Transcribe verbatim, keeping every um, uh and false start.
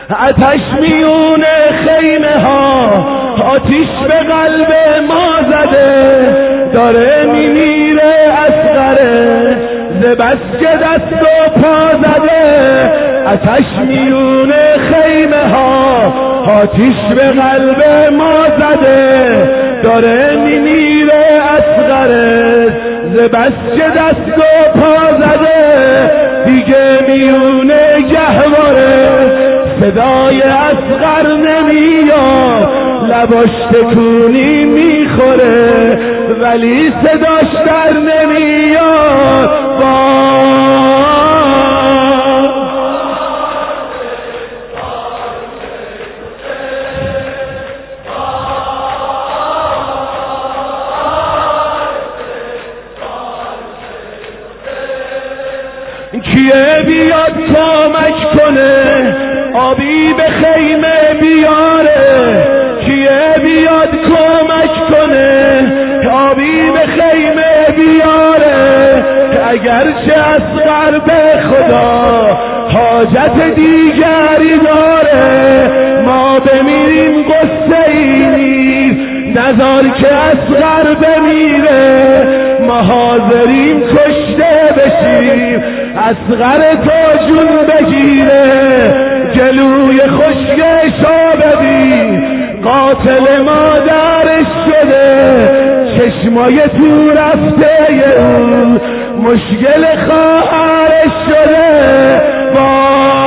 آتش میونه خیمه ها آتیش به قلب ما زده، داره میمیره اصغره ز بس که دست و پا زده. آتش میونه خیمه ها آتیش به قلب ما زده، داره میمیره اصغره ز بس که دست و پا زده. دیگه میونه گهواره صدای اصغر نمیاد، لباش تکونی میخوره ولی صداش در نمیاد. کیه بیاد کمک کنه آبی به خیمه بیاره، کیه بیاد کمک کنه آبی به خیمه بیاره. اگرچه اصغر به خدا حاجت دیگری داره، ما بمیریم قصه ای نیست نذار که اصغر بمیره. ما حاضریم کشته بشیم اصغر تو جون بگیره. جلوی خشکشا ببین قاتل مادرش شده، چشمای تو رفته اون مشکل خواهرش شده.